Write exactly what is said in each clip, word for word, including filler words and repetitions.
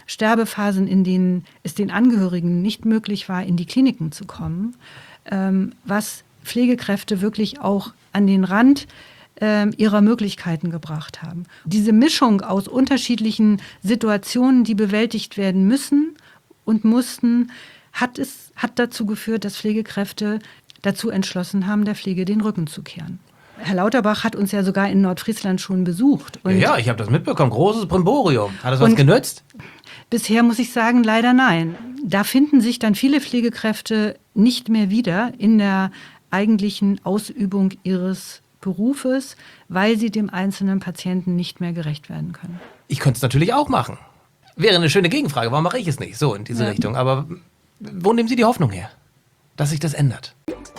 Sterbephasen, in denen es den Angehörigen nicht möglich war, in die Kliniken zu kommen, ähm, was Pflegekräfte wirklich auch an den Rand äh, ihrer Möglichkeiten gebracht haben. Diese Mischung aus unterschiedlichen Situationen, die bewältigt werden müssen und mussten, hat es hat dazu geführt, dass Pflegekräfte dazu entschlossen haben, der Pflege den Rücken zu kehren. Herr Lauterbach hat uns ja sogar in Nordfriesland schon besucht. Und ja, ja, ich habe das mitbekommen. Großes Brimborium. Hat das was genützt? Bisher muss ich sagen, leider nein. Da finden sich dann viele Pflegekräfte nicht mehr wieder in der eigentlichen Ausübung ihres Berufes, weil sie dem einzelnen Patienten nicht mehr gerecht werden können. Ich könnte es natürlich auch machen. Wäre eine schöne Gegenfrage. Warum mache ich es nicht? So in diese ja. Richtung. Aber wo nehmen Sie die Hoffnung her, dass sich das ändert?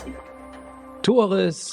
Tores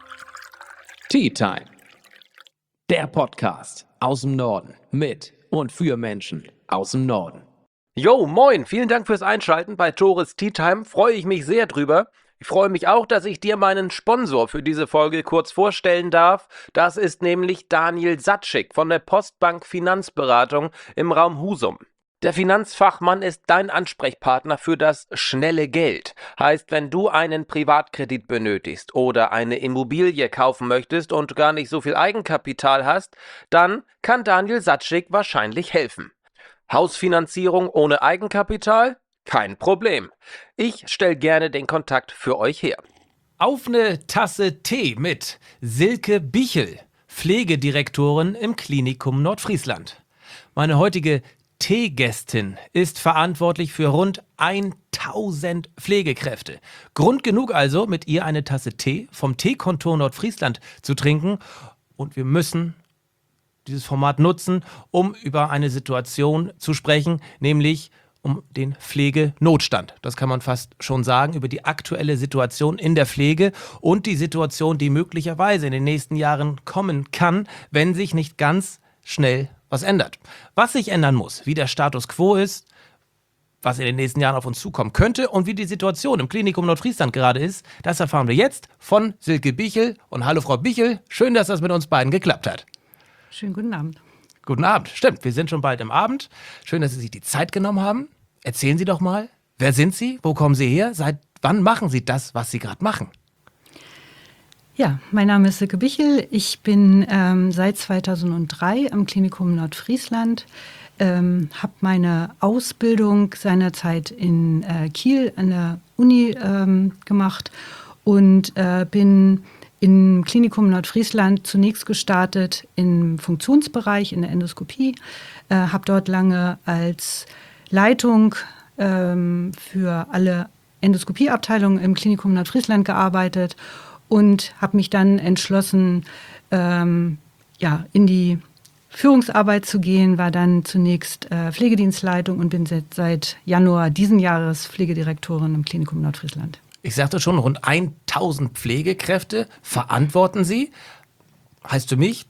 Tea Time. Der Podcast aus dem Norden mit und für Menschen aus dem Norden. Jo, moin, vielen Dank fürs Einschalten bei Tores Tea Time. Freue ich mich sehr drüber. Ich freue mich auch, dass ich dir meinen Sponsor für diese Folge kurz vorstellen darf. Das ist nämlich Daniel Satschik von der Postbank Finanzberatung im Raum Husum. Der Finanzfachmann ist dein Ansprechpartner für das schnelle Geld. Heißt, wenn du einen Privatkredit benötigst oder eine Immobilie kaufen möchtest und gar nicht so viel Eigenkapital hast, dann kann Daniel Satschik wahrscheinlich helfen. Hausfinanzierung ohne Eigenkapital? Kein Problem. Ich stelle gerne den Kontakt für euch her. Auf eine Tasse Tee mit Silke Bichel, Pflegedirektorin im Klinikum Nordfriesland. Meine heutige Teegästin ist verantwortlich für rund tausend Pflegekräfte. Grund genug also, mit ihr eine Tasse Tee vom Teekontor Nordfriesland zu trinken. Und wir müssen dieses Format nutzen, um über eine Situation zu sprechen, nämlich um den Pflegenotstand. Das kann man fast schon sagen, über die aktuelle Situation in der Pflege und die Situation, die möglicherweise in den nächsten Jahren kommen kann, wenn sich nicht ganz schnell was ändert. Was sich ändern muss, wie der Status quo ist, was in den nächsten Jahren auf uns zukommen könnte und wie die Situation im Klinikum Nordfriesland gerade ist, das erfahren wir jetzt von Silke Bichel. Und hallo Frau Bichel, schön, dass das mit uns beiden geklappt hat. Schönen guten Abend. Guten Abend, stimmt, wir sind schon bald im Abend. Schön, dass Sie sich die Zeit genommen haben. Erzählen Sie doch mal, wer sind Sie, wo kommen Sie her, seit wann machen Sie das, was Sie gerade machen? Ja, mein Name ist Silke Bichel. Ich bin ähm, seit zweitausenddrei am Klinikum Nordfriesland, ähm, habe meine Ausbildung seinerzeit in äh, Kiel an der Uni ähm, gemacht und äh, bin im Klinikum Nordfriesland zunächst gestartet im Funktionsbereich, in der Endoskopie, äh, habe dort lange als Leitung ähm, für alle Endoskopieabteilungen im Klinikum Nordfriesland gearbeitet und habe mich dann entschlossen, ähm, ja, in die Führungsarbeit zu gehen, war dann zunächst äh, Pflegedienstleitung und bin seit, seit Januar diesen Jahres Pflegedirektorin im Klinikum Nordfriesland. Ich sagte schon, rund tausend Pflegekräfte verantworten Sie. Heißt für mich,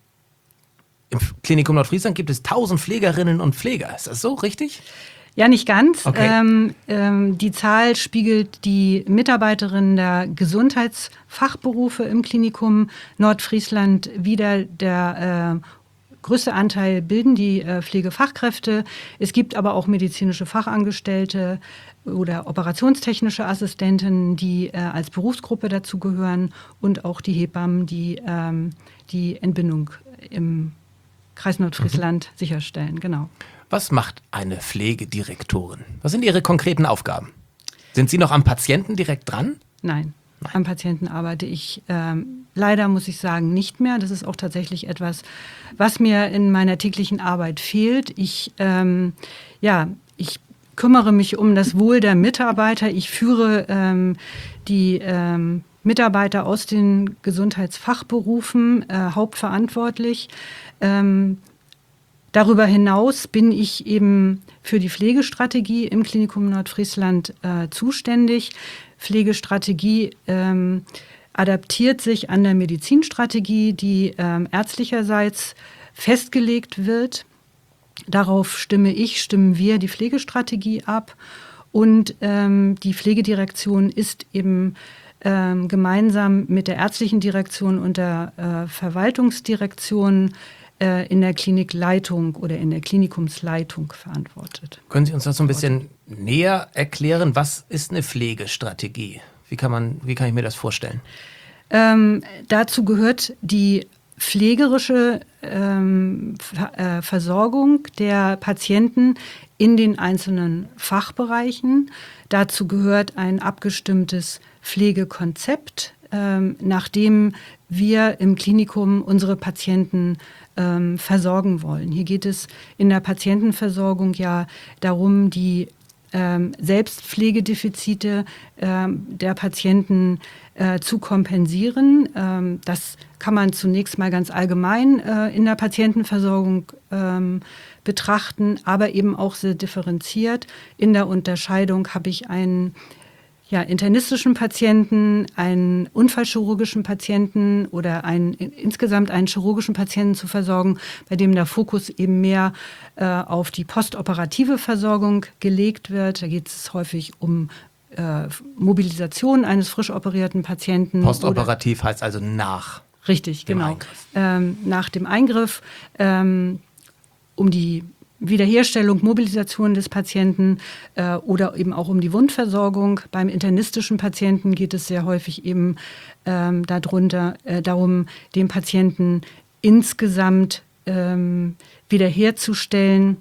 im Klinikum Nordfriesland gibt es tausend Pflegerinnen und Pfleger. Ist das so richtig? Ja, nicht ganz. Okay. Ähm, ähm, die Zahl spiegelt die Mitarbeiterinnen der Gesundheitsfachberufe im Klinikum Nordfriesland wider. Der äh, größte Anteil bilden die äh, Pflegefachkräfte. Es gibt aber auch medizinische Fachangestellte oder operationstechnische Assistenten, die äh, als Berufsgruppe dazugehören und auch die Hebammen, die ähm, die Entbindung im Kreis Nordfriesland mhm. sicherstellen. Genau. Was macht eine Pflegedirektorin? Was sind Ihre konkreten Aufgaben? Sind Sie noch am Patienten direkt dran? Nein, Nein. Am Patienten arbeite ich ähm, leider, muss ich sagen, nicht mehr. Das ist auch tatsächlich etwas, was mir in meiner täglichen Arbeit fehlt. Ich, ähm, ja, ich kümmere mich um das Wohl der Mitarbeiter. Ich führe ähm, die ähm, Mitarbeiter aus den Gesundheitsfachberufen äh, hauptverantwortlich. Ähm, Darüber hinaus bin ich eben für die Pflegestrategie im Klinikum Nordfriesland äh, zuständig. Pflegestrategie ähm, adaptiert sich an der Medizinstrategie, die ähm, ärztlicherseits festgelegt wird. Darauf stimme ich, stimmen wir die Pflegestrategie ab. Und ähm, die Pflegedirektion ist eben ähm, gemeinsam mit der ärztlichen Direktion und der äh, Verwaltungsdirektion äh, in der Klinikleitung oder in der Klinikumsleitung verantwortet. Können Sie uns das so ein bisschen näher erklären? Was ist eine Pflegestrategie? Wie kann man, wie kann ich mir das vorstellen? Ähm, dazu gehört die pflegerische ähm, Ver- äh, Versorgung der Patienten in den einzelnen Fachbereichen. Dazu gehört ein abgestimmtes Pflegekonzept, ähm, nach dem wir im Klinikum unsere Patienten ähm, versorgen wollen. Hier geht es in der Patientenversorgung ja darum, die ähm, Selbstpflegedefizite ähm, der Patienten äh, zu kompensieren. Ähm, das kann man zunächst mal ganz allgemein äh, in der Patientenversorgung ähm, betrachten, aber eben auch sehr differenziert. In der Unterscheidung habe ich einen ja, internistischen Patienten, einen unfallchirurgischen Patienten oder einen, insgesamt einen chirurgischen Patienten zu versorgen, bei dem der Fokus eben mehr äh, auf die postoperative Versorgung gelegt wird. Da geht es häufig um äh, Mobilisation eines frisch operierten Patienten. Postoperativ heißt also nach. Richtig, dem genau. Eingriff. Ähm, nach dem Eingriff, ähm, um die Wiederherstellung, Mobilisation des Patienten äh, oder eben auch um die Wundversorgung. Beim internistischen Patienten geht es sehr häufig eben ähm, darunter, äh, darum, den Patienten insgesamt ähm, wiederherzustellen.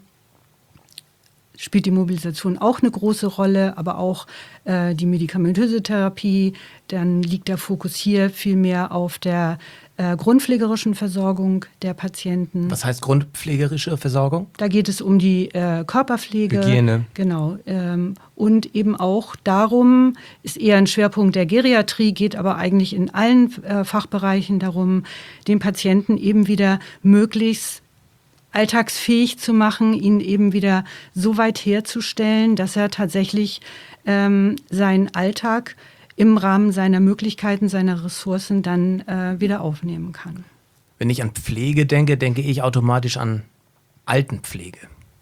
Spielt die Mobilisation auch eine große Rolle, aber auch äh, die medikamentöse Therapie. Dann liegt der Fokus hier viel mehr auf der äh, grundpflegerischen Versorgung der Patienten. Was heißt grundpflegerische Versorgung? Da geht es um die äh, Körperpflege. Hygiene. Genau. Ähm, und eben auch darum, ist eher ein Schwerpunkt der Geriatrie, geht aber eigentlich in allen äh, Fachbereichen darum, den Patienten eben wieder möglichst alltagsfähig zu machen, ihn eben wieder so weit herzustellen, dass er tatsächlich ähm, seinen Alltag im Rahmen seiner Möglichkeiten, seiner Ressourcen dann äh, wieder aufnehmen kann. Wenn ich an Pflege denke, denke ich automatisch an Altenpflege.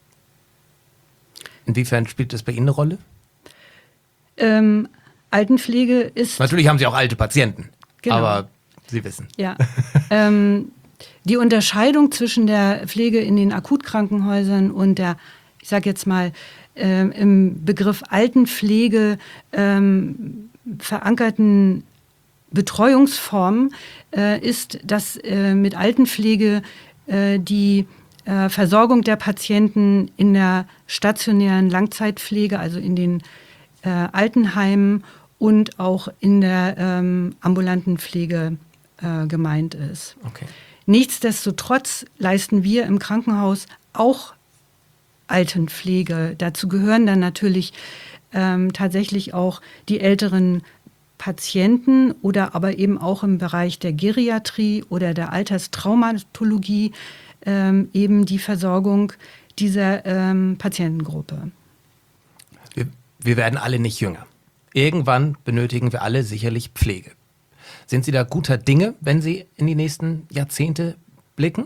Inwiefern spielt das bei Ihnen eine Rolle? Ähm, Altenpflege ist... Natürlich haben Sie auch alte Patienten, Genau. aber Sie wissen. Ja. ähm, die Unterscheidung zwischen der Pflege in den Akutkrankenhäusern und der, ich sage jetzt mal, äh, im Begriff Altenpflege ähm, verankerten Betreuungsform äh, ist, dass äh, mit Altenpflege äh, die äh, Versorgung der Patienten in der stationären Langzeitpflege, also in den äh, Altenheimen und auch in der ähm, ambulanten Pflege äh, gemeint ist. Okay. Nichtsdestotrotz leisten wir im Krankenhaus auch Altenpflege. Dazu gehören dann natürlich ähm, tatsächlich auch die älteren Patienten oder aber eben auch im Bereich der Geriatrie oder der Alterstraumatologie ähm, eben die Versorgung dieser ähm, Patientengruppe. Wir, wir werden alle nicht jünger. Irgendwann benötigen wir alle sicherlich Pflege. Sind Sie da guter Dinge, wenn Sie in die nächsten Jahrzehnte blicken?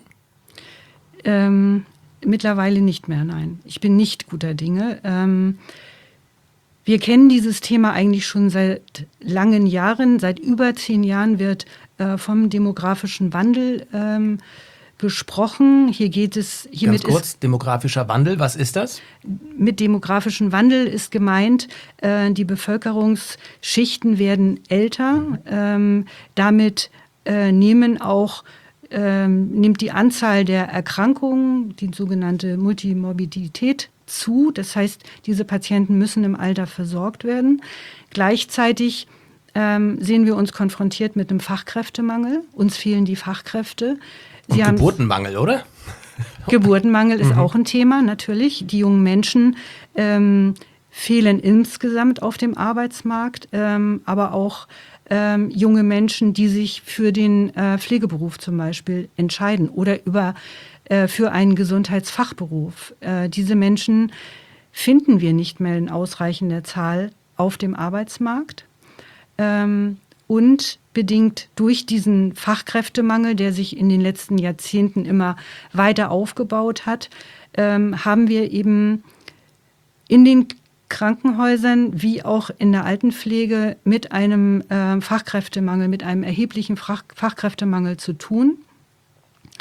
Ähm, mittlerweile nicht mehr, nein. Ich bin nicht guter Dinge. Ähm, wir kennen dieses Thema eigentlich schon seit langen Jahren. Seit über zehn Jahren wird äh, vom demografischen Wandel ähm, gesprochen. Hier geht es... Hiermit Ganz kurz, ist, demografischer Wandel, was ist das? Mit demografischen Wandel ist gemeint, äh, die Bevölkerungsschichten werden älter. Ähm, damit äh, nehmen auch, ähm, nimmt die Anzahl der Erkrankungen, die sogenannte Multimorbidität, zu. Das heißt, diese Patienten müssen im Alter versorgt werden. Gleichzeitig ähm, sehen wir uns konfrontiert mit einem Fachkräftemangel. Uns fehlen die Fachkräfte. Und Sie haben Geburtenmangel, oder? Geburtenmangel ist Mhm. auch ein Thema, natürlich. Die jungen Menschen ähm, fehlen insgesamt auf dem Arbeitsmarkt, ähm, aber auch ähm, junge Menschen, die sich für den äh, Pflegeberuf zum Beispiel entscheiden oder über, äh, für einen Gesundheitsfachberuf. Äh, diese Menschen finden wir nicht mehr in ausreichender Zahl auf dem Arbeitsmarkt. Ähm, Und bedingt durch diesen Fachkräftemangel, der sich in den letzten Jahrzehnten immer weiter aufgebaut hat, ähm, haben wir eben in den Krankenhäusern wie auch in der Altenpflege mit einem äh, Fachkräftemangel, mit einem erheblichen Fach- Fachkräftemangel zu tun.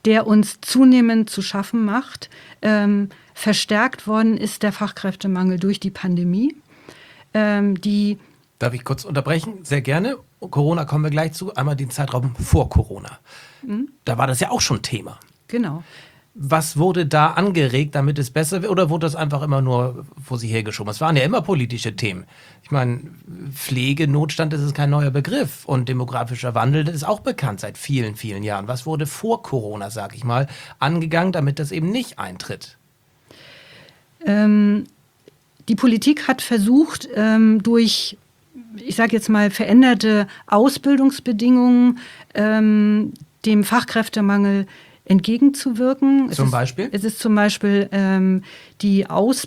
der uns zunehmend zu schaffen macht. Ähm, verstärkt worden ist der Fachkräftemangel durch die Pandemie, ähm, die Darf ich kurz unterbrechen? Sehr gerne. Corona kommen wir gleich zu. Einmal den Zeitraum vor Corona. Mhm. Da war das ja auch schon Thema. Genau. Was wurde da angeregt, damit es besser wird? Oder wurde das einfach immer nur vor sich hergeschoben? Es waren ja immer politische Themen. Ich meine, Pflegenotstand, das ist kein neuer Begriff. Und demografischer Wandel, das ist auch bekannt seit vielen, vielen Jahren. Was wurde vor Corona, sag ich mal, angegangen, damit das eben nicht eintritt? Ähm, die Politik hat versucht, ähm, durch, ich sage jetzt mal, veränderte Ausbildungsbedingungen ähm, dem Fachkräftemangel entgegenzuwirken. Zum es Beispiel? Ist, es ist zum Beispiel ähm, die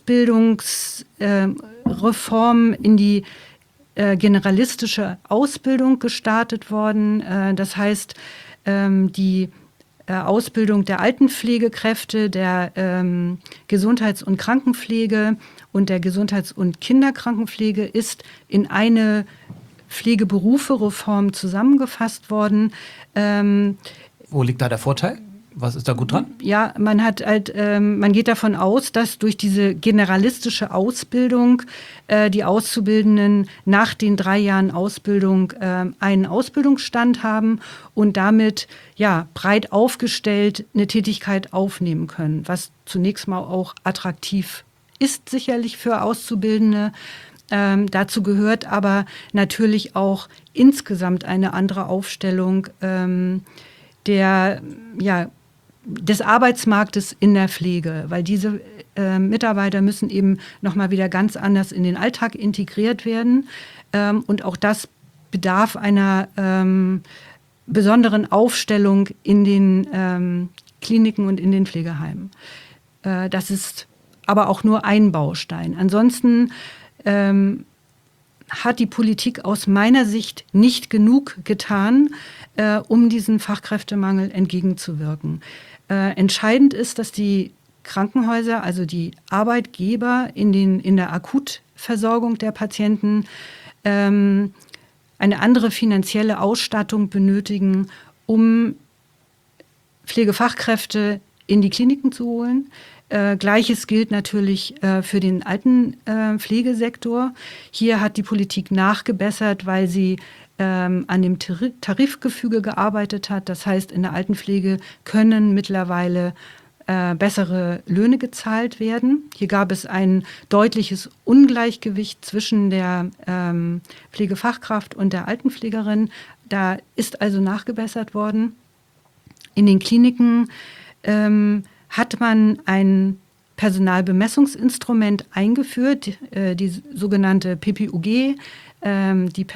Ausbildungsreform äh, in die äh, generalistische Ausbildung gestartet worden. Äh, das heißt, ähm, die äh, Ausbildung der Altenpflegekräfte, der ähm, Gesundheits- und Krankenpflege und der Gesundheits- und Kinderkrankenpflege ist in eine Pflegeberufe-Reform zusammengefasst worden. Ähm, Wo liegt da der Vorteil? Was ist da gut dran? Ja, man hat halt, ähm, man geht davon aus, dass durch diese generalistische Ausbildung äh, die Auszubildenden nach den drei Jahren Ausbildung äh, einen Ausbildungsstand haben und damit ja breit aufgestellt eine Tätigkeit aufnehmen können, was zunächst mal auch attraktiv ist sicherlich für Auszubildende. Ähm, dazu gehört aber natürlich auch insgesamt eine andere Aufstellung ähm, der ja des Arbeitsmarktes in der Pflege, weil diese äh, Mitarbeiter müssen eben nochmal wieder ganz anders in den Alltag integriert werden. Ähm, und auch das bedarf einer ähm, besonderen Aufstellung in den ähm, Kliniken und in den Pflegeheimen. Äh, das ist aber auch nur ein Baustein. Ansonsten ähm, hat die Politik aus meiner Sicht nicht genug getan, äh, um diesen Fachkräftemangel entgegenzuwirken. Äh, entscheidend ist, dass die Krankenhäuser, also die Arbeitgeber in, den, in der Akutversorgung der Patienten ähm, eine andere finanzielle Ausstattung benötigen, um Pflegefachkräfte in die Kliniken zu holen. Äh, Gleiches gilt natürlich äh, für den Altenpflegesektor. Äh, Hier hat die Politik nachgebessert, weil sie ähm, an dem Tar- Tarifgefüge gearbeitet hat. Das heißt, in der Altenpflege können mittlerweile äh, bessere Löhne gezahlt werden. Hier gab es ein deutliches Ungleichgewicht zwischen der ähm, Pflegefachkraft und der Altenpflegerin. Da ist also nachgebessert worden. In den Kliniken ähm, hat man ein Personalbemessungsinstrument eingeführt, äh, die sogenannte P P U G, ähm, die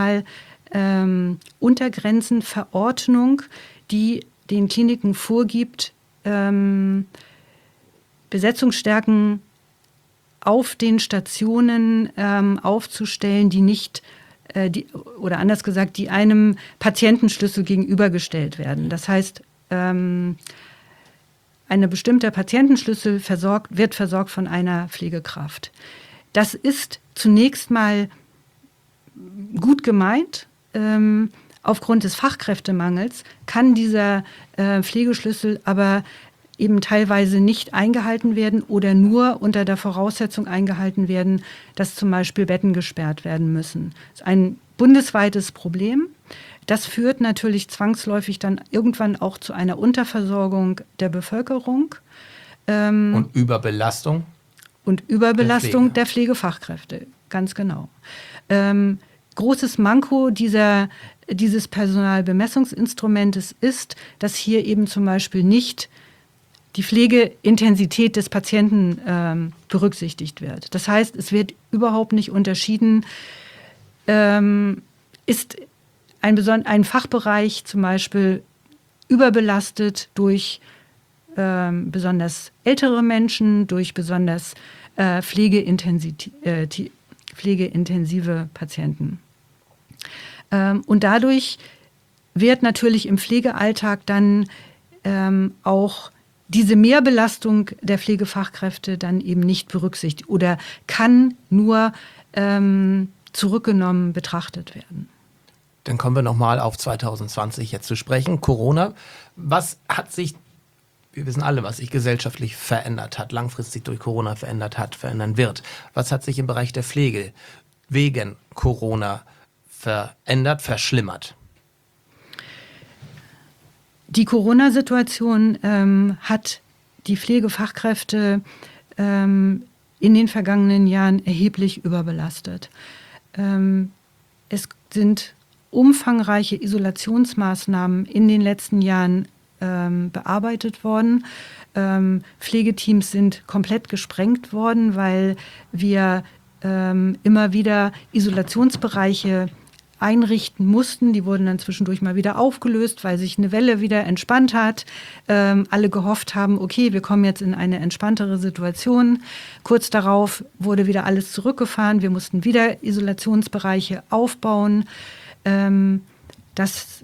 Personaluntergrenzenverordnung, ähm, die den Kliniken vorgibt, ähm, Besetzungsstärken auf den Stationen ähm, aufzustellen, die nicht äh, die, oder anders gesagt, die einem Patientenschlüssel gegenübergestellt werden. Das heißt, ähm, eine bestimmte Patientenschlüssel versorgt, wird versorgt von einer Pflegekraft. Das ist zunächst mal gut gemeint. Ähm, aufgrund des Fachkräftemangels kann dieser äh, Pflegeschlüssel aber eben teilweise nicht eingehalten werden oder nur unter der Voraussetzung eingehalten werden, dass zum Beispiel Betten gesperrt werden müssen. Das ist ein bundesweites Problem. Das führt natürlich zwangsläufig dann irgendwann auch zu einer Unterversorgung der Bevölkerung. Ähm, und Überbelastung? Und Überbelastung der, Pflege. der Pflegefachkräfte, ganz genau. Ähm, großes Manko dieser, dieses Personalbemessungsinstrumentes ist, dass hier eben zum Beispiel nicht die Pflegeintensität des Patienten ähm, berücksichtigt wird. Das heißt, es wird überhaupt nicht unterschieden, ähm, ist ein, beson- ein Fachbereich zum Beispiel überbelastet durch ähm, besonders ältere Menschen, durch besonders äh, pflegeintensi- äh, t- pflegeintensive Patienten. Ähm, und dadurch wird natürlich im Pflegealltag dann ähm, auch diese Mehrbelastung der Pflegefachkräfte dann eben nicht berücksichtigt oder kann nur ähm, zurückgenommen betrachtet werden. Dann kommen wir nochmal auf zwanzig zwanzig jetzt zu sprechen. Corona. Was hat sich wir wissen alle, was sich gesellschaftlich verändert hat, langfristig durch Corona verändert hat, verändern wird. Was hat sich im Bereich der Pflege wegen Corona verändert, verschlimmert? Die Corona-Situation ähm, hat die Pflegefachkräfte ähm, in den vergangenen Jahren erheblich überbelastet. Ähm, es sind umfangreiche Isolationsmaßnahmen in den letzten Jahren ähm, bearbeitet worden. Ähm, Pflegeteams sind komplett gesprengt worden, weil wir ähm, immer wieder Isolationsbereiche einrichten mussten. Die wurden dann zwischendurch mal wieder aufgelöst, weil sich eine Welle wieder entspannt hat. Ähm, alle gehofft haben, okay, wir kommen jetzt in eine entspanntere Situation. Kurz darauf wurde wieder alles zurückgefahren. Wir mussten wieder Isolationsbereiche aufbauen. Ähm, das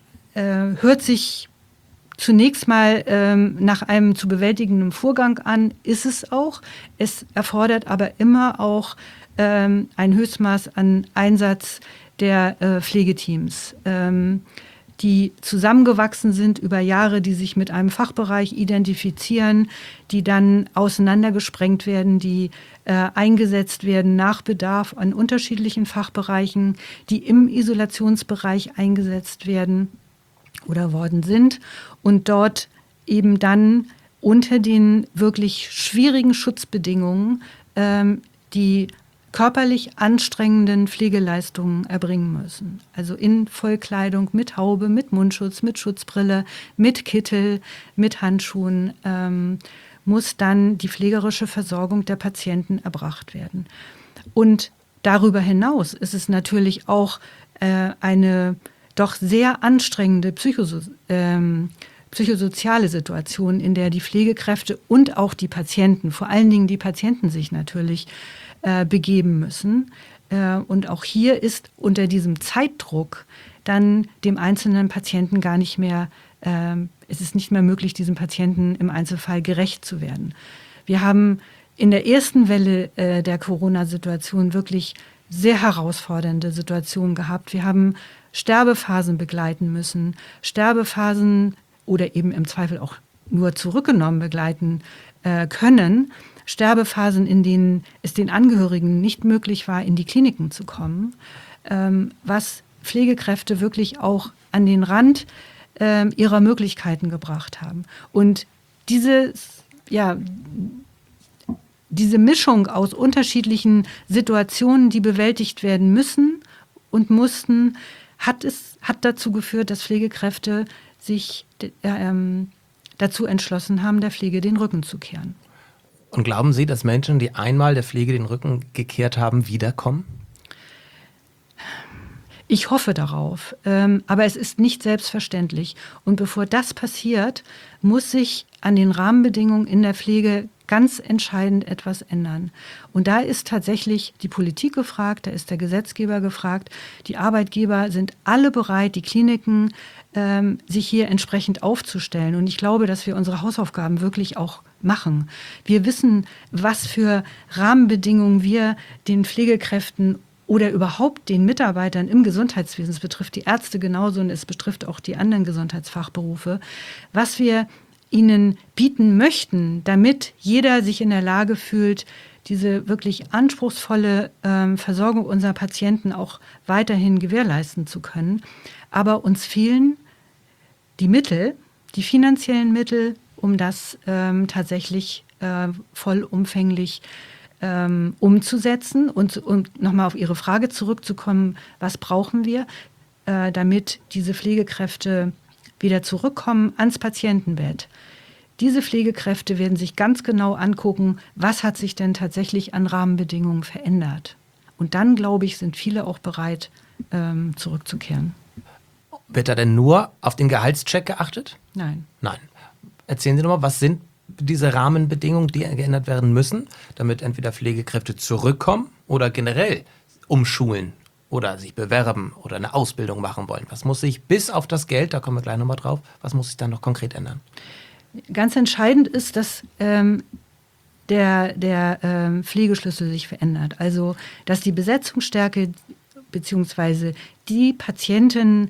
äh, hört sich zunächst mal ähm, nach einem zu bewältigenden Vorgang an, ist es auch. Es erfordert aber immer auch ähm, ein Höchstmaß an Einsatz der äh, Pflegeteams, ähm, die zusammengewachsen sind über Jahre, die sich mit einem Fachbereich identifizieren, die dann auseinandergesprengt werden, die äh, eingesetzt werden nach Bedarf an unterschiedlichen Fachbereichen, die im Isolationsbereich eingesetzt werden oder worden sind und dort eben dann unter den wirklich schwierigen Schutzbedingungen ähm, die körperlich anstrengenden Pflegeleistungen erbringen müssen. Also in Vollkleidung, mit Haube, mit Mundschutz, mit Schutzbrille, mit Kittel, mit Handschuhen ähm, muss dann die pflegerische Versorgung der Patienten erbracht werden. Und darüber hinaus ist es natürlich auch äh, eine doch sehr anstrengende Psychoso ähm, psychosoziale Situation, in der die Pflegekräfte und auch die Patienten, vor allen Dingen die Patienten sich natürlich äh, begeben müssen. Äh, und auch hier ist unter diesem Zeitdruck dann dem einzelnen Patienten gar nicht mehr, äh, es ist nicht mehr möglich, diesem Patienten im Einzelfall gerecht zu werden. Wir haben in der ersten Welle äh, der Corona-Situation wirklich sehr herausfordernde Situationen gehabt. Wir haben Sterbephasen begleiten müssen, Sterbephasen oder eben im Zweifel auch nur zurückgenommen begleiten äh, können. Sterbephasen, in denen es den Angehörigen nicht möglich war, in die Kliniken zu kommen, ähm, was Pflegekräfte wirklich auch an den Rand äh, ihrer Möglichkeiten gebracht haben. Und dieses, ja, diese Mischung aus unterschiedlichen Situationen, die bewältigt werden müssen und mussten, hat es hat dazu geführt, dass Pflegekräfte sich ähm, dazu entschlossen haben, der Pflege den Rücken zu kehren. Und glauben Sie, dass Menschen, die einmal der Pflege den Rücken gekehrt haben, wiederkommen? Ich hoffe darauf, ähm, aber es ist nicht selbstverständlich. Und bevor das passiert, muss sich an den Rahmenbedingungen in der Pflege ganz entscheidend etwas ändern. Und da ist tatsächlich die Politik gefragt, da ist der Gesetzgeber gefragt. Die Arbeitgeber sind alle bereit, die Kliniken, ähm, sich hier entsprechend aufzustellen. Und ich glaube, dass wir unsere Hausaufgaben wirklich auch machen. Wir wissen, was für Rahmenbedingungen wir den Pflegekräften oder überhaupt den Mitarbeitern im Gesundheitswesen, es betrifft die Ärzte genauso und es betrifft auch die anderen Gesundheitsfachberufe, was wir ihnen bieten möchten, damit jeder sich in der Lage fühlt, diese wirklich anspruchsvolle ähm, Versorgung unserer Patienten auch weiterhin gewährleisten zu können. Aber uns fehlen die Mittel, die finanziellen Mittel, um das ähm, tatsächlich äh, vollumfänglich ähm, umzusetzen. Und um nochmal auf Ihre Frage zurückzukommen, was brauchen wir, äh, damit diese Pflegekräfte wieder zurückkommen ans Patientenbett. Diese Pflegekräfte werden sich ganz genau angucken, was hat sich denn tatsächlich an Rahmenbedingungen verändert. Und dann, glaube ich, sind viele auch bereit, ähm, zurückzukehren. Wird da denn nur auf den Gehaltscheck geachtet? Nein. Nein. Erzählen Sie doch mal, was sind diese Rahmenbedingungen, die geändert werden müssen, damit entweder Pflegekräfte zurückkommen oder generell umschulen oder sich bewerben oder eine Ausbildung machen wollen? Was muss sich bis auf das Geld, da kommen wir gleich nochmal drauf, was muss sich dann noch konkret ändern? Ganz entscheidend ist, dass ähm, der, der ähm, Pflegeschlüssel sich verändert. Also, dass die Besetzungsstärke bzw. die Patientenanzahl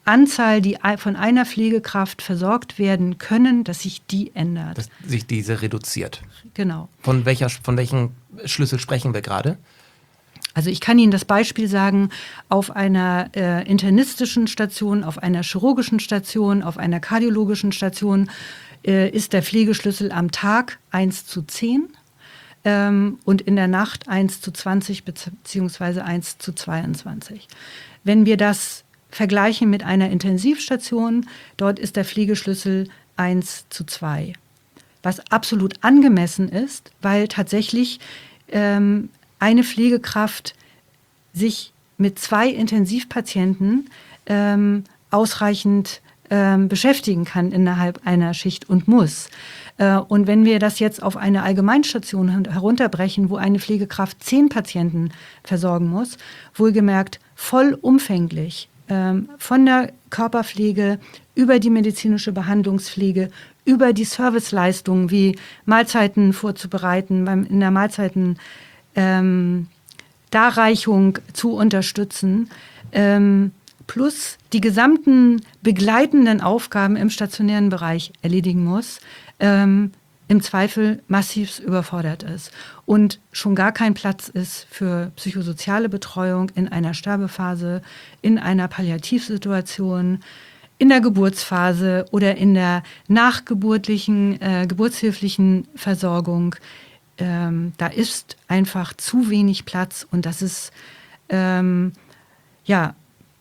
Anzahl, die von einer Pflegekraft versorgt werden können, dass sich die ändert. Dass sich diese reduziert. Genau. Von welcher, von welchem Schlüssel sprechen wir gerade? Also ich kann Ihnen das Beispiel sagen, auf einer äh, internistischen Station, auf einer chirurgischen Station, auf einer kardiologischen Station äh, ist der Pflegeschlüssel am Tag eins zu zehn ähm, und in der Nacht eins zu zwanzig beziehungsweise eins zu zweiundzwanzig. Wenn wir das vergleichen mit einer Intensivstation, dort ist der Pflegeschlüssel eins zu zwei. Was absolut angemessen ist, weil tatsächlich ähm, eine Pflegekraft sich mit zwei Intensivpatienten ähm, ausreichend ähm, beschäftigen kann innerhalb einer Schicht und muss. Äh, und wenn wir das jetzt auf eine Allgemeinstation herunterbrechen, wo eine Pflegekraft zehn Patienten versorgen muss, wohlgemerkt vollumfänglich, ähm, von der Körperpflege über die medizinische Behandlungspflege, über die Serviceleistungen wie Mahlzeiten vorzubereiten, beim, in der Mahlzeiten Ähm, Darreichung zu unterstützen, ähm, plus die gesamten begleitenden Aufgaben im stationären Bereich erledigen muss, ähm, im Zweifel massiv überfordert ist und schon gar kein Platz ist für psychosoziale Betreuung in einer Sterbephase, in einer Palliativsituation, in der Geburtsphase oder in der nachgeburtlichen, äh, geburtshilflichen Versorgung. Ähm, da ist einfach zu wenig Platz und das ist, ähm, ja,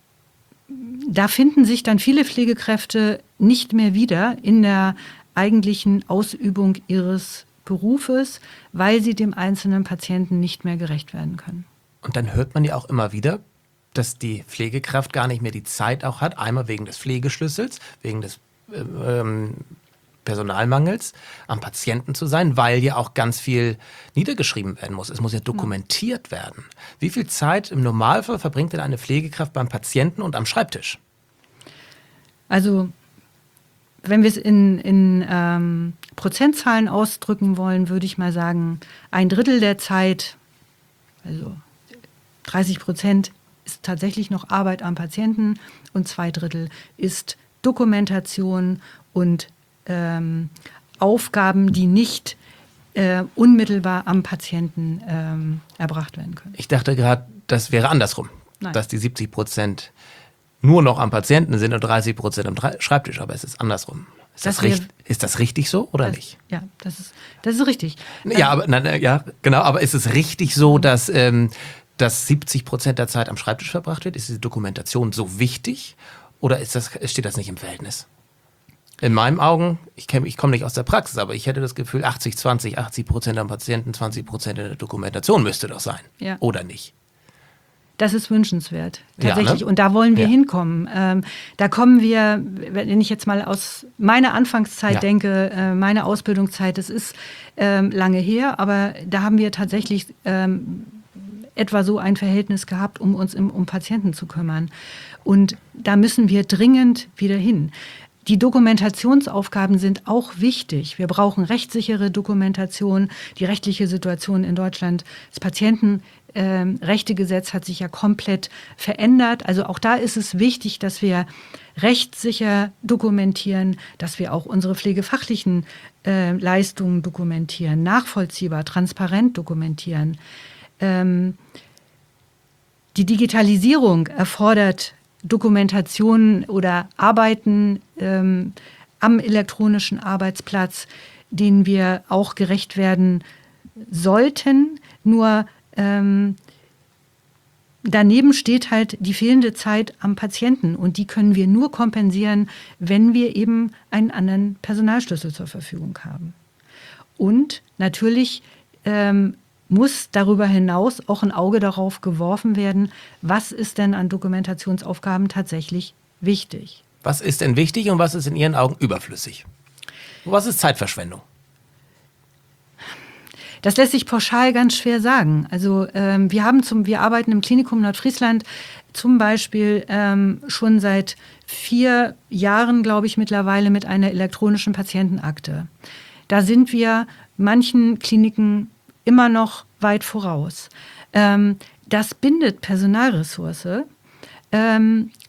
da finden sich dann viele Pflegekräfte nicht mehr wieder in der eigentlichen Ausübung ihres Berufes, weil sie dem einzelnen Patienten nicht mehr gerecht werden können. Und dann hört man ja auch immer wieder, dass die Pflegekraft gar nicht mehr die Zeit auch hat, einmal wegen des Pflegeschlüssels, wegen des ähm, Personalmangels, am Patienten zu sein, weil ja auch ganz viel niedergeschrieben werden muss. Es muss ja dokumentiert werden. Wie viel Zeit im Normalfall verbringt denn eine Pflegekraft beim Patienten und am Schreibtisch? Also, wenn wir es in, in ähm, Prozentzahlen ausdrücken wollen, würde ich mal sagen, ein Drittel der Zeit, also dreißig Prozent, ist tatsächlich noch Arbeit am Patienten und zwei Drittel ist Dokumentation und Ähm, Aufgaben, die nicht äh, unmittelbar am Patienten ähm, erbracht werden können. Ich dachte gerade, das wäre andersrum, Nein. dass die siebzig Prozent nur noch am Patienten sind und dreißig Prozent am Schreibtisch, aber es ist andersrum. Ist das, Das richt, wär- ist das richtig so oder das, nicht? Ja, das ist, das ist richtig. Ja, aber nein, ja, genau. Aber ist es richtig so, dass, ähm, dass siebzig Prozent der Zeit am Schreibtisch verbracht wird? Ist diese Dokumentation so wichtig oder ist das, steht das nicht im Verhältnis? In meinen Augen, ich, kenn, ich komme nicht aus der Praxis, aber ich hätte das Gefühl, achtzig, zwanzig, achtzig Prozent am Patienten, zwanzig Prozent in der Dokumentation müsste doch sein. Ja. Oder nicht? Das ist wünschenswert, Ja, tatsächlich. ne? Und da wollen wir Ja. hinkommen. Ähm, da kommen wir, wenn ich jetzt mal aus meiner Anfangszeit Ja. denke, äh, meine Ausbildungszeit, das ist ähm, lange her, aber da haben wir tatsächlich ähm, etwa so ein Verhältnis gehabt, um uns im, um Patienten zu kümmern. Und da müssen wir dringend wieder hin. Die Dokumentationsaufgaben sind auch wichtig. Wir brauchen rechtssichere Dokumentation. Die rechtliche Situation in Deutschland, das Patientenrechtegesetz hat sich ja komplett verändert. Also auch da ist es wichtig, dass wir rechtssicher dokumentieren, dass wir auch unsere pflegefachlichen äh, Leistungen dokumentieren, nachvollziehbar, transparent dokumentieren. Ähm, die Digitalisierung erfordert Dokumentation oder Arbeiten ähm, am elektronischen Arbeitsplatz, denen wir auch gerecht werden sollten. Nur ähm, daneben steht halt die fehlende Zeit am Patienten und die können wir nur kompensieren, wenn wir eben einen anderen Personalschlüssel zur Verfügung haben. Und natürlich ähm, muss darüber hinaus auch ein Auge darauf geworfen werden, was ist denn an Dokumentationsaufgaben tatsächlich wichtig. Was ist denn wichtig und was ist in Ihren Augen überflüssig? Was ist Zeitverschwendung? Das lässt sich pauschal ganz schwer sagen. Also ähm, wir haben zum, wir arbeiten im Klinikum Nordfriesland zum Beispiel ähm, schon seit vier Jahren, glaube ich, mittlerweile mit einer elektronischen Patientenakte. Da sind wir manchen Kliniken immer noch weit voraus. Ähm, das bindet Personalressource. Ähm,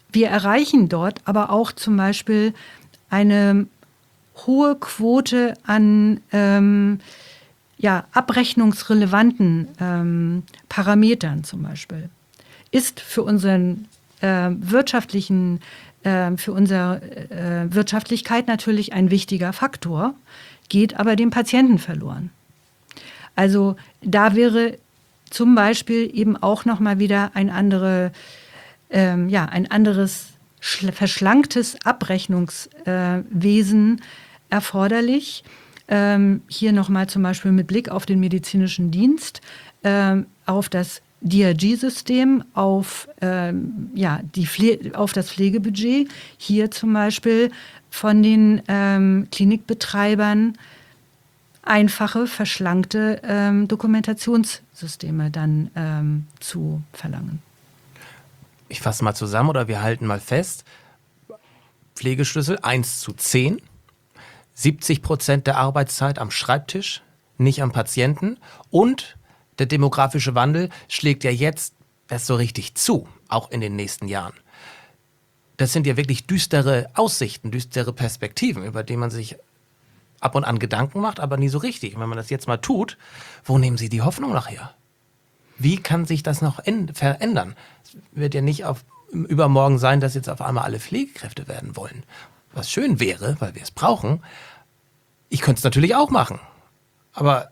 wir erreichen dort aber auch zum Beispiel eine hohe Quote an ähm, ja, abrechnungsrelevanten ähm, Parametern zum Beispiel. Ist für unseren äh, wirtschaftlichen, äh, für unsere äh, Wirtschaftlichkeit natürlich ein wichtiger Faktor, geht aber dem Patienten verloren. Also da wäre zum Beispiel eben auch nochmal wieder ein, andere, ähm, ja, ein anderes verschlanktes Abrechnungswesen äh, erforderlich. Ähm, hier nochmal zum Beispiel mit Blick auf den medizinischen Dienst, ähm, auf das D R G-System, auf, ähm, ja, die Pfle- auf das Pflegebudget. Hier zum Beispiel von den ähm, Klinikbetreibern einfache, verschlankte ähm, Dokumentationssysteme dann ähm, zu verlangen. Ich fasse mal zusammen oder wir halten mal fest. Pflegeschlüssel eins zu zehn, siebzig Prozent der Arbeitszeit am Schreibtisch, nicht am Patienten. Und der demografische Wandel schlägt ja jetzt erst so richtig zu, auch in den nächsten Jahren. Das sind ja wirklich düstere Aussichten, düstere Perspektiven, über die man sich ab und an Gedanken macht, aber nie so richtig. Und wenn man das jetzt mal tut, wo nehmen Sie die Hoffnung noch her? Wie kann sich das noch verändern? Es wird ja nicht auf übermorgen sein, dass jetzt auf einmal alle Pflegekräfte werden wollen. Was schön wäre, weil wir es brauchen. Ich könnte es natürlich auch machen. Aber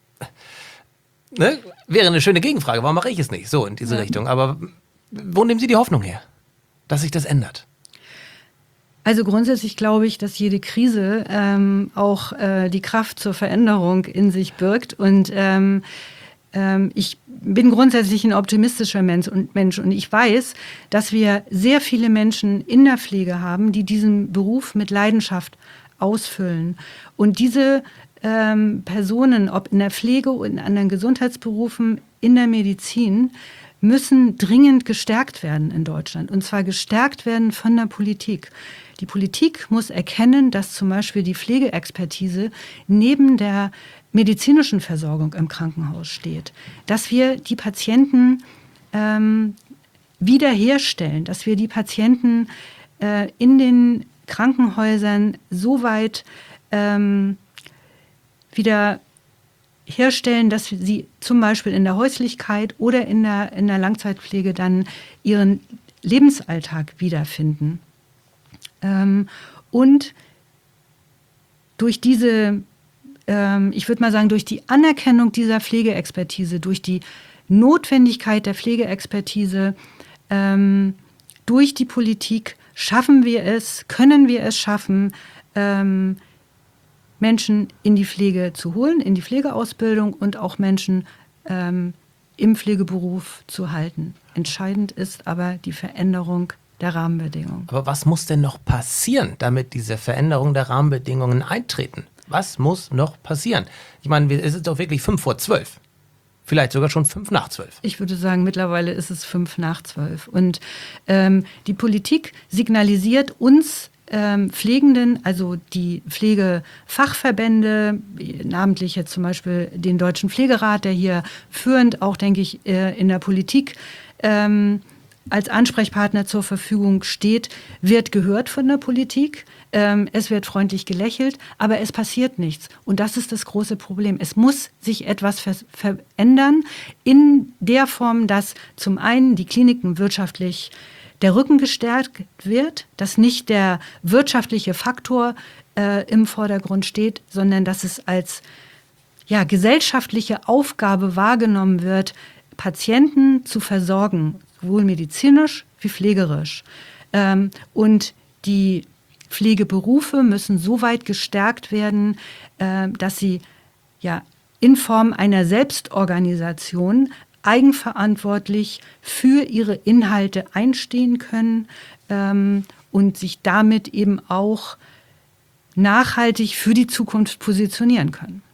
ne, wäre eine schöne Gegenfrage. Warum mache ich es nicht? So in diese ja. Richtung. Aber wo nehmen Sie die Hoffnung her, dass sich das ändert? Also grundsätzlich glaube ich, dass jede Krise ähm, auch äh, die Kraft zur Veränderung in sich birgt. Und ähm, ähm, ich bin grundsätzlich ein optimistischer Mensch und, Mensch. Und ich weiß, dass wir sehr viele Menschen in der Pflege haben, die diesen Beruf mit Leidenschaft ausfüllen. Und diese ähm, Personen, ob in der Pflege oder in anderen Gesundheitsberufen, in der Medizin, müssen dringend gestärkt werden in Deutschland. Und zwar gestärkt werden von der Politik. Die Politik muss erkennen, dass zum Beispiel die Pflegeexpertise neben der medizinischen Versorgung im Krankenhaus steht. Dass wir die Patienten ähm, wiederherstellen, dass wir die Patienten äh, in den Krankenhäusern so weit ähm, wieder herstellen, dass sie zum Beispiel in der Häuslichkeit oder in der, in der Langzeitpflege dann ihren Lebensalltag wiederfinden. Ähm, und durch diese, ähm, ich würde mal sagen, durch die Anerkennung dieser Pflegeexpertise, durch die Notwendigkeit der Pflegeexpertise, ähm, durch die Politik schaffen wir es, können wir es schaffen, ähm, Menschen in die Pflege zu holen, in die Pflegeausbildung und auch Menschen ähm, im Pflegeberuf zu halten. Entscheidend ist aber die Veränderung der Rahmenbedingungen. Aber was muss denn noch passieren, damit diese Veränderung der Rahmenbedingungen eintreten? Was muss noch passieren? Ich meine, es ist doch wirklich fünf vor zwölf. Vielleicht sogar schon fünf nach zwölf. Ich würde sagen, mittlerweile ist es fünf nach zwölf. Und ähm, die Politik signalisiert uns ähm, Pflegenden, also die Pflegefachverbände, namentlich jetzt zum Beispiel den Deutschen Pflegerat, der hier führend auch, denke ich, äh, in der Politik ähm, als Ansprechpartner zur Verfügung steht, wird gehört von der Politik. Ähm, es wird freundlich gelächelt, aber es passiert nichts. Und das ist das große Problem. Es muss sich etwas ver- verändern in der Form, dass zum einen die Kliniken wirtschaftlich der Rücken gestärkt wird, dass nicht der wirtschaftliche Faktor äh, im Vordergrund steht, sondern dass es als ja, gesellschaftliche Aufgabe wahrgenommen wird, Patienten zu versorgen, sowohl medizinisch wie pflegerisch. Ähm, und die Pflegeberufe müssen so weit gestärkt werden, äh, dass sie ja in Form einer Selbstorganisation eigenverantwortlich für ihre Inhalte einstehen können ähm, und sich damit eben auch nachhaltig für die Zukunft positionieren können.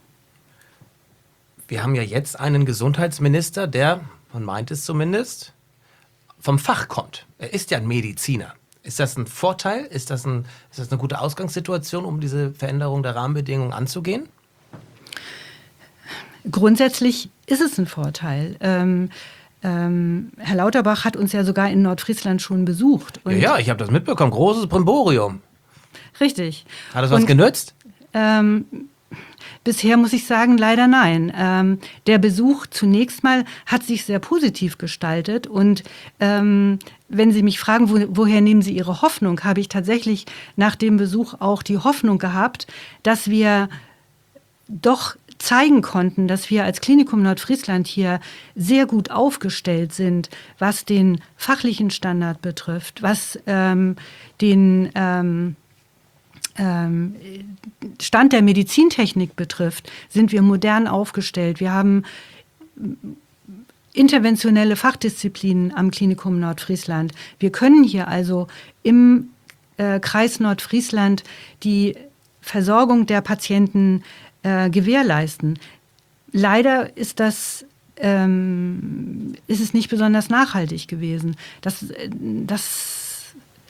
Wir haben ja jetzt einen Gesundheitsminister, der, man meint es zumindest, vom Fach kommt. Er ist ja ein Mediziner. Ist das ein Vorteil? Ist das, ein, ist das eine gute Ausgangssituation, um diese Veränderung der Rahmenbedingungen anzugehen? Grundsätzlich ist es ein Vorteil. Ähm, ähm, Herr Lauterbach hat uns ja sogar in Nordfriesland schon besucht. Und ja, ja, ich habe das mitbekommen. Großes Brimborium. Richtig. Hat das was und, genützt? Ähm, bisher muss ich sagen, leider nein. Ähm, der Besuch zunächst mal hat sich sehr positiv gestaltet. Und ähm, wenn Sie mich fragen, wo, woher nehmen Sie Ihre Hoffnung, habe ich tatsächlich nach dem Besuch auch die Hoffnung gehabt, dass wir doch zeigen konnten, dass wir als Klinikum Nordfriesland hier sehr gut aufgestellt sind, was den fachlichen Standard betrifft, was ähm, den ähm, ähm, Stand der Medizintechnik betrifft, sind wir modern aufgestellt. Wir haben interventionelle Fachdisziplinen am Klinikum Nordfriesland. Wir können hier also im äh, Kreis Nordfriesland die Versorgung der Patienten äh, gewährleisten. Leider ist das ähm, ist es nicht besonders nachhaltig gewesen. Das, das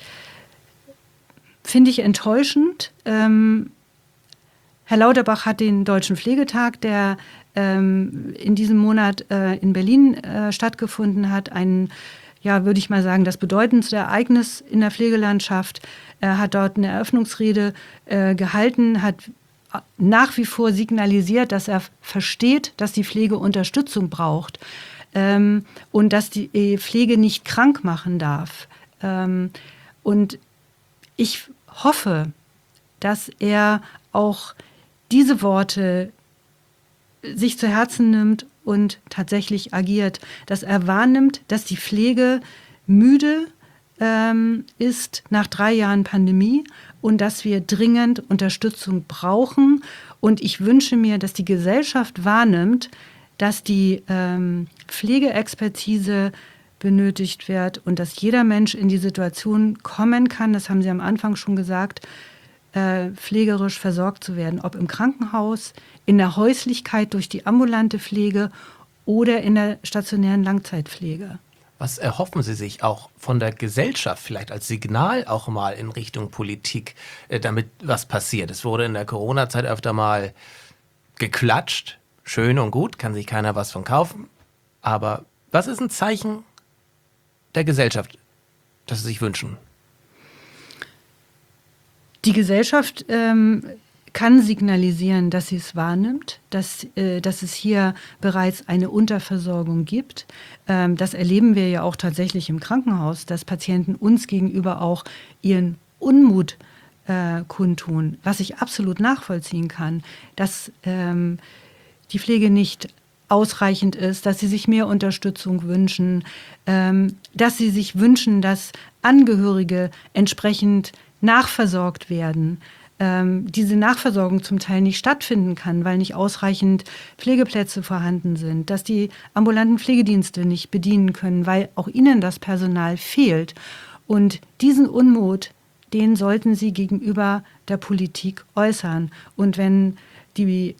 finde ich enttäuschend. Ähm, Herr Lauterbach hat den Deutschen Pflegetag, der ähm, in diesem Monat äh, in Berlin äh, stattgefunden hat, ein, ja, würde ich mal sagen, das bedeutendste Ereignis in der Pflegelandschaft. Er hat dort eine Eröffnungsrede äh, gehalten, hat nach wie vor signalisiert, dass er versteht, dass die Pflege Unterstützung braucht ähm, und dass die Pflege nicht krank machen darf. Ähm, und ich hoffe, dass er auch diese Worte sich zu Herzen nimmt und tatsächlich agiert, dass er wahrnimmt, dass die Pflege müde ähm, ist nach drei Jahren Pandemie und dass wir dringend Unterstützung brauchen. Und ich wünsche mir, dass die Gesellschaft wahrnimmt, dass die ähm, Pflegeexpertise benötigt wird und dass jeder Mensch in die Situation kommen kann, das haben Sie am Anfang schon gesagt, äh, pflegerisch versorgt zu werden, ob im Krankenhaus, in der Häuslichkeit durch die ambulante Pflege oder in der stationären Langzeitpflege. Was erhoffen Sie sich auch von der Gesellschaft, vielleicht als Signal auch mal in Richtung Politik, äh, damit was passiert? Es wurde in der Corona-Zeit öfter mal geklatscht, schön und gut, kann sich keiner was von kaufen. Aber was ist ein Zeichen der Gesellschaft, das Sie sich wünschen? Die Gesellschaft ähm, kann signalisieren, dass sie es wahrnimmt, dass, äh, dass es hier bereits eine Unterversorgung gibt. Ähm, das erleben wir ja auch tatsächlich im Krankenhaus, dass Patienten uns gegenüber auch ihren Unmut äh, kundtun, was ich absolut nachvollziehen kann, dass ähm, die Pflege nicht ausreichend ist, dass sie sich mehr Unterstützung wünschen, ähm, dass sie sich wünschen, dass Angehörige entsprechend nachversorgt werden. Ähm, diese Nachversorgung zum Teil nicht stattfinden kann, weil nicht ausreichend Pflegeplätze vorhanden sind, dass die ambulanten Pflegedienste nicht bedienen können, weil auch ihnen das Personal fehlt. Und diesen Unmut, den sollten sie gegenüber der Politik äußern. Und wenn die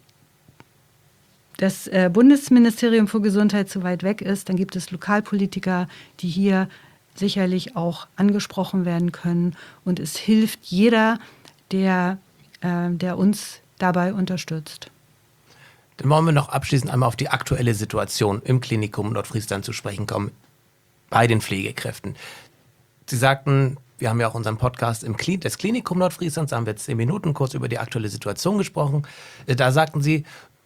das äh, Bundesministerium für Gesundheit zu weit weg ist, dann gibt es Lokalpolitiker, die hier sicherlich auch angesprochen werden können. Und es hilft jeder, der, äh, der uns dabei unterstützt. Dann wollen wir noch abschließend einmal auf die aktuelle Situation im Klinikum Nordfriesland zu sprechen kommen, bei den Pflegekräften. Sie sagten, wir haben ja auch unseren Podcast im Klin- des Klinikum Nordfrieslands, da haben wir zehn Minuten kurz über die aktuelle Situation gesprochen. Da sagten Sie,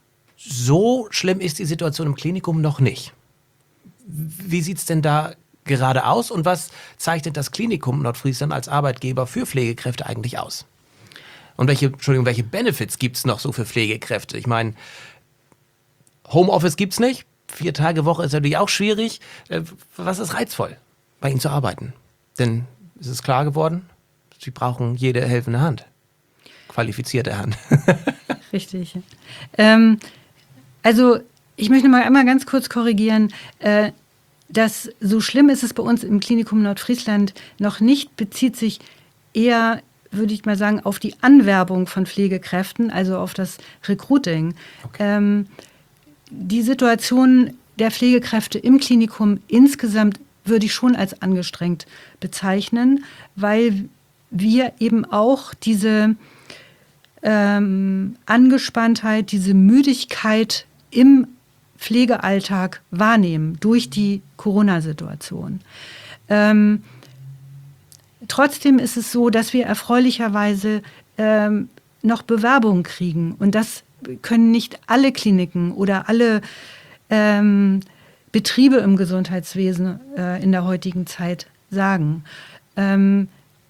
so schlimm ist die Situation im Klinikum noch nicht. Wie sieht es denn da gerade aus und was zeichnet das Klinikum Nordfriesland als Arbeitgeber für Pflegekräfte eigentlich aus? Und welche, Entschuldigung, welche Benefits gibt es noch so für Pflegekräfte? Ich meine, Homeoffice gibt es nicht, vier Tage Woche ist natürlich auch schwierig. Was ist reizvoll, bei Ihnen zu arbeiten? Denn es ist klar geworden, Sie brauchen jede helfende Hand, qualifizierte Hand. Richtig. Ähm, also ich möchte mal einmal ganz kurz korrigieren, äh, dass so schlimm ist es bei uns im Klinikum Nordfriesland noch nicht, bezieht sich eher, würde ich mal sagen, auf die Anwerbung von Pflegekräften, also auf das Recruiting. Okay. Ähm, die Situation der Pflegekräfte im Klinikum insgesamt würde ich schon als angestrengt bezeichnen, weil wir eben auch diese ähm, Angespanntheit, diese Müdigkeit im Pflegealltag wahrnehmen durch die Corona-Situation. Ähm, trotzdem ist es so, dass wir erfreulicherweise ähm, noch Bewerbungen kriegen. Und das können nicht alle Kliniken oder alle ähm, Betriebe im Gesundheitswesen äh, in der heutigen Zeit sagen. Ähm,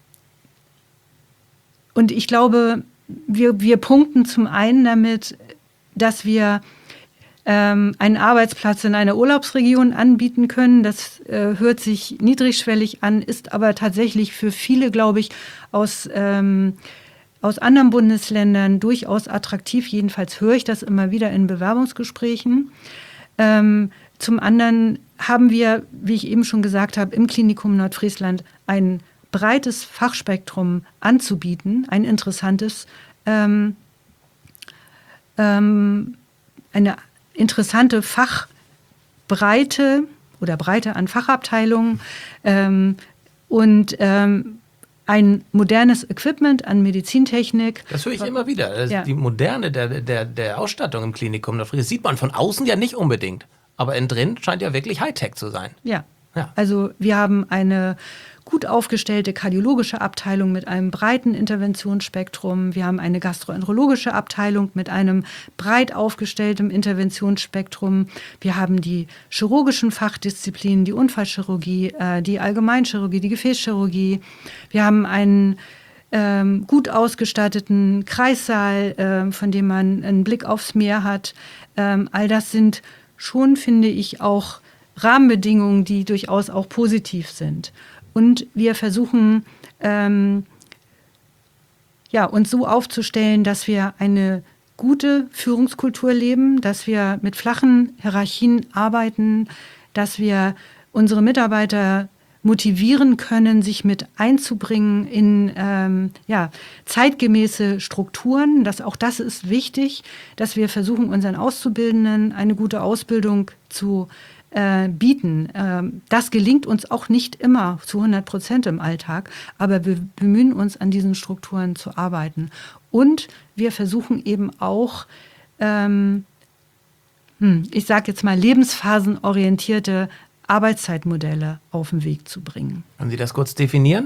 und ich glaube, wir, wir punkten zum einen damit, dass wir ähm, einen Arbeitsplatz in einer Urlaubsregion anbieten können. Das äh, hört sich niedrigschwellig an, ist aber tatsächlich für viele, glaube ich, aus ähm, aus anderen Bundesländern durchaus attraktiv. Jedenfalls höre ich das immer wieder in Bewerbungsgesprächen. Ähm, zum anderen haben wir, wie ich eben schon gesagt habe, im Klinikum Nordfriesland ein breites Fachspektrum anzubieten, ein interessantes, ähm, ähm, eine interessante Fachbreite oder Breite an Fachabteilungen ähm, und ähm, ein modernes Equipment an Medizintechnik. Das höre ich immer wieder. Also ja. Die Moderne der, der, der Ausstattung im Klinikum, das sieht man von außen ja nicht unbedingt. Aber innen drin scheint ja wirklich Hightech zu sein. Ja. Ja. Also wir haben eine gut aufgestellte kardiologische Abteilung mit einem breiten Interventionsspektrum. Wir haben eine gastroenterologische Abteilung mit einem breit aufgestellten Interventionsspektrum. Wir haben die chirurgischen Fachdisziplinen, die Unfallchirurgie, äh, die Allgemeinchirurgie, die Gefäßchirurgie. Wir haben einen ähm, gut ausgestatteten Kreissaal, äh, von dem man einen Blick aufs Meer hat. Ähm, all das sind schon, finde ich, auch Rahmenbedingungen, die durchaus auch positiv sind. Und wir versuchen, ähm, ja, uns so aufzustellen, dass wir eine gute Führungskultur leben, dass wir mit flachen Hierarchien arbeiten, dass wir unsere Mitarbeiter motivieren können, sich mit einzubringen in ähm, ja, zeitgemäße Strukturen. Das, auch das ist wichtig, dass wir versuchen, unseren Auszubildenden eine gute Ausbildung zu Äh, bieten. Ähm, das gelingt uns auch nicht immer zu hundert Prozent im Alltag, aber wir bemühen uns, an diesen Strukturen zu arbeiten. Und wir versuchen eben auch, ähm, hm, ich sage jetzt mal, lebensphasenorientierte Arbeitszeitmodelle auf den Weg zu bringen. Können Sie das kurz definieren?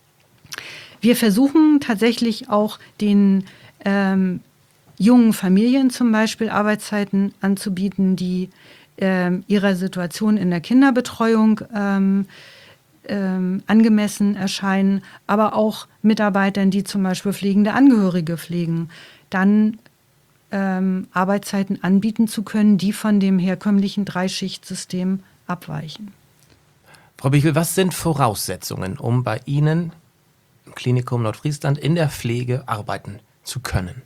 Wir versuchen tatsächlich auch den ähm, jungen Familien zum Beispiel Arbeitszeiten anzubieten, die ihrer Situation in der Kinderbetreuung ähm, ähm, angemessen erscheinen, aber auch Mitarbeitern, die zum Beispiel pflegende Angehörige pflegen, dann ähm, Arbeitszeiten anbieten zu können, die von dem herkömmlichen Dreischichtsystem abweichen. Frau Bichel, was sind Voraussetzungen, um bei Ihnen im Klinikum Nordfriesland in der Pflege arbeiten zu können?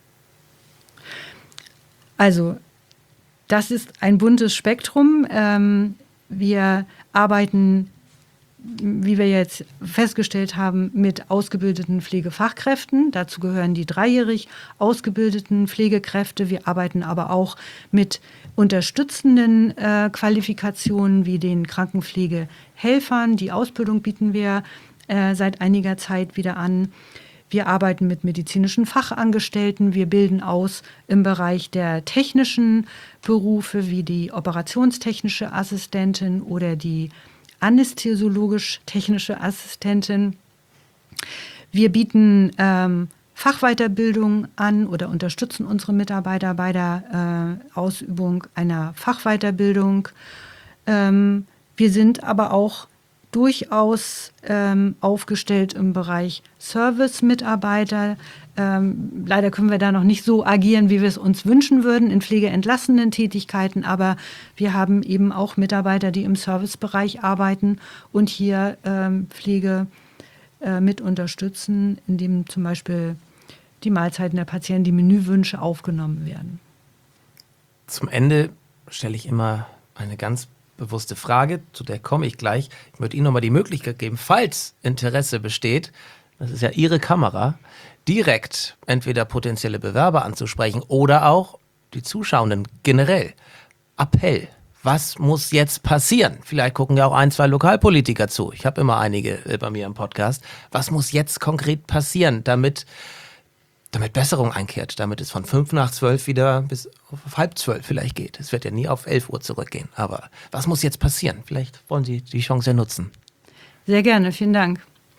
Also, das ist ein buntes Spektrum. Ähm, wir arbeiten, wie wir jetzt festgestellt haben, mit ausgebildeten Pflegefachkräften. Dazu gehören die dreijährig ausgebildeten Pflegekräfte. Wir arbeiten aber auch mit unterstützenden äh, Qualifikationen wie den Krankenpflegehelfern. Die Ausbildung bieten wir äh, seit einiger Zeit wieder an. Wir arbeiten mit medizinischen Fachangestellten. Wir bilden aus im Bereich der technischen Berufe wie die operationstechnische Assistentin oder die anästhesiologisch-technische Assistentin. Wir bieten ähm, Fachweiterbildung an oder unterstützen unsere Mitarbeiter bei der äh, Ausübung einer Fachweiterbildung. Ähm, wir sind aber auch durchaus ähm, aufgestellt im Bereich Service-Mitarbeiter. Ähm, leider können wir da noch nicht so agieren, wie wir es uns wünschen würden, in pflegeentlastenden Tätigkeiten. Aber wir haben eben auch Mitarbeiter, die im Servicebereich arbeiten und hier ähm, Pflege äh, mit unterstützen, indem zum Beispiel die Mahlzeiten der Patienten, die Menüwünsche aufgenommen werden. Zum Ende stelle ich immer eine ganz bewusste Frage, zu der komme ich gleich. Ich möchte Ihnen nochmal die Möglichkeit geben, falls Interesse besteht, das ist ja Ihre Kamera, direkt entweder potenzielle Bewerber anzusprechen oder auch die Zuschauenden generell. Appell, was muss jetzt passieren? Vielleicht gucken ja auch ein, zwei Lokalpolitiker zu. Ich habe immer einige bei mir im Podcast. Was muss jetzt konkret passieren, damit damit Besserung einkehrt, damit es von fünf nach zwölf wieder bis auf halb zwölf vielleicht geht. Es wird ja nie auf elf Uhr zurückgehen. Aber was muss jetzt passieren? Vielleicht wollen Sie die Chance ja nutzen. Sehr gerne, vielen Dank.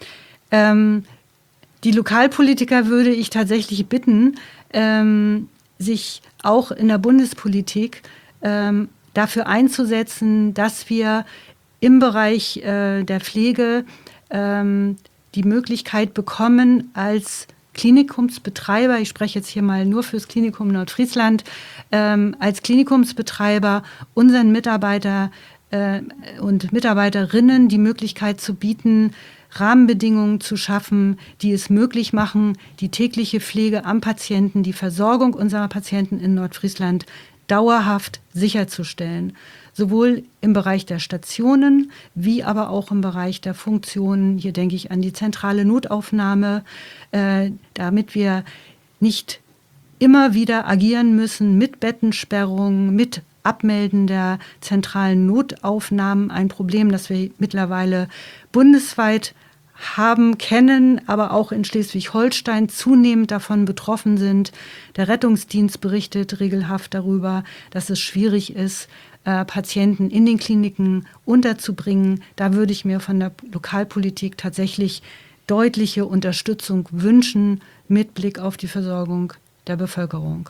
Ähm, die Lokalpolitiker würde ich tatsächlich bitten, ähm, sich auch in der Bundespolitik ähm, dafür einzusetzen, dass wir im Bereich äh, der Pflege ähm, die Möglichkeit bekommen, als Klinikumsbetreiber, ich spreche jetzt hier mal nur fürs Klinikum Nordfriesland, ähm, als Klinikumsbetreiber unseren Mitarbeiter äh, und Mitarbeiterinnen die Möglichkeit zu bieten, Rahmenbedingungen zu schaffen, die es möglich machen, die tägliche Pflege am Patienten, die Versorgung unserer Patienten in Nordfriesland dauerhaft sicherzustellen. Sowohl im Bereich der Stationen, wie aber auch im Bereich der Funktionen. Hier denke ich an die zentrale Notaufnahme, äh, damit wir nicht immer wieder agieren müssen mit Bettensperrungen, mit Abmelden der zentralen Notaufnahmen. Ein Problem, das wir mittlerweile bundesweit haben, kennen, aber auch in Schleswig-Holstein zunehmend davon betroffen sind. Der Rettungsdienst berichtet regelhaft darüber, dass es schwierig ist, äh, Patienten in den Kliniken unterzubringen. Da würde ich mir von der Lokalpolitik tatsächlich deutliche Unterstützung wünschen mit Blick auf die Versorgung der Bevölkerung.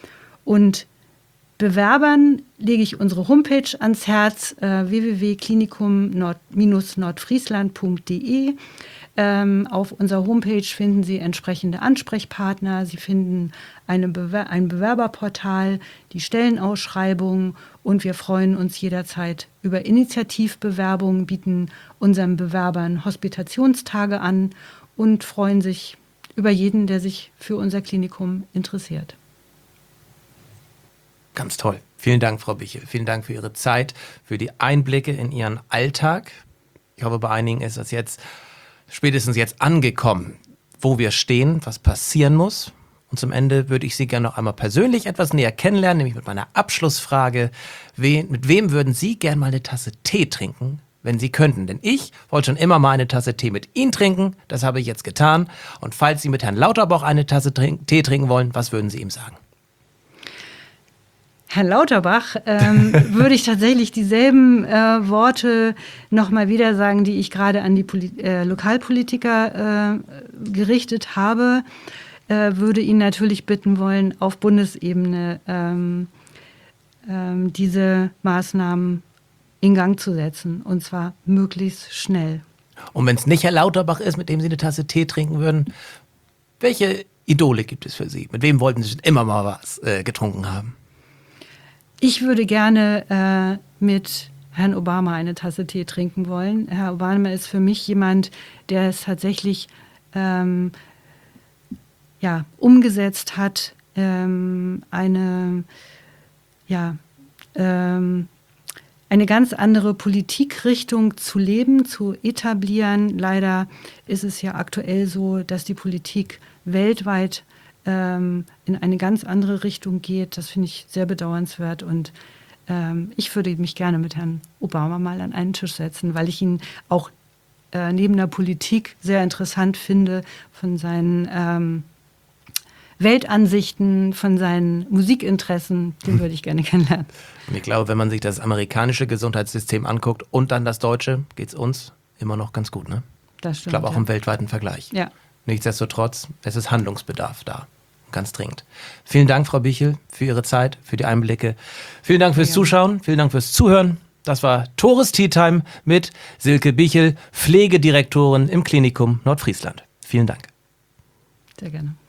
Und Bewerbern lege ich unsere Homepage ans Herz, äh, w w w punkt klinikum nordfriesland punkt d e. Ähm, auf unserer Homepage finden Sie entsprechende Ansprechpartner. Sie finden eine Bewer- ein Bewerberportal, die Stellenausschreibung und wir freuen uns jederzeit über Initiativbewerbungen, bieten unseren Bewerbern Hospitationstage an und freuen sich über jeden, der sich für unser Klinikum interessiert. Ganz toll. Vielen Dank, Frau Bichel. Vielen Dank für Ihre Zeit, für die Einblicke in Ihren Alltag. Ich hoffe, bei einigen ist es jetzt spätestens jetzt angekommen, wo wir stehen, was passieren muss. Und zum Ende würde ich Sie gerne noch einmal persönlich etwas näher kennenlernen, nämlich mit meiner Abschlussfrage. Wen, mit wem würden Sie gerne mal eine Tasse Tee trinken, wenn Sie könnten? Denn ich wollte schon immer mal eine Tasse Tee mit Ihnen trinken. Das habe ich jetzt getan. Und falls Sie mit Herrn Lauterbach eine Tasse trink- Tee trinken wollen, was würden Sie ihm sagen? Herrn Lauterbach ähm, würde ich tatsächlich dieselben äh, Worte nochmal wieder sagen, die ich gerade an die Poli- äh, Lokalpolitiker äh, gerichtet habe. Äh, würde ihn natürlich bitten wollen, auf Bundesebene ähm, ähm, diese Maßnahmen in Gang zu setzen. Und zwar möglichst schnell. Und wenn es nicht Herr Lauterbach ist, mit dem Sie eine Tasse Tee trinken würden, welche Idole gibt es für Sie? Mit wem wollten Sie schon immer mal was äh, getrunken haben? Ich würde gerne äh, mit Herrn Obama eine Tasse Tee trinken wollen. Herr Obama ist für mich jemand, der es tatsächlich ähm, ja, umgesetzt hat, ähm, eine, ja, ähm, eine ganz andere Politikrichtung zu leben, zu etablieren. Leider ist es ja aktuell so, dass die Politik weltweit in eine ganz andere Richtung geht. Das finde ich sehr bedauernswert und ähm, ich würde mich gerne mit Herrn Obama mal an einen Tisch setzen, weil ich ihn auch äh, neben der Politik sehr interessant finde, von seinen ähm, Weltansichten, von seinen Musikinteressen, den würde ich gerne kennenlernen. Und ich glaube, wenn man sich das amerikanische Gesundheitssystem anguckt und dann das deutsche, geht es uns immer noch ganz gut, ne? Das stimmt, ich glaube auch ja. im weltweiten Vergleich. Ja. Nichtsdestotrotz, es ist Handlungsbedarf da. Ganz dringend. Vielen Dank, Frau Bichel, für Ihre Zeit, für die Einblicke. Vielen Dank fürs Zuschauen, vielen Dank fürs Zuhören. Das war Tores Tea Time mit Silke Bichel, Pflegedirektorin im Klinikum Nordfriesland. Vielen Dank. Sehr gerne.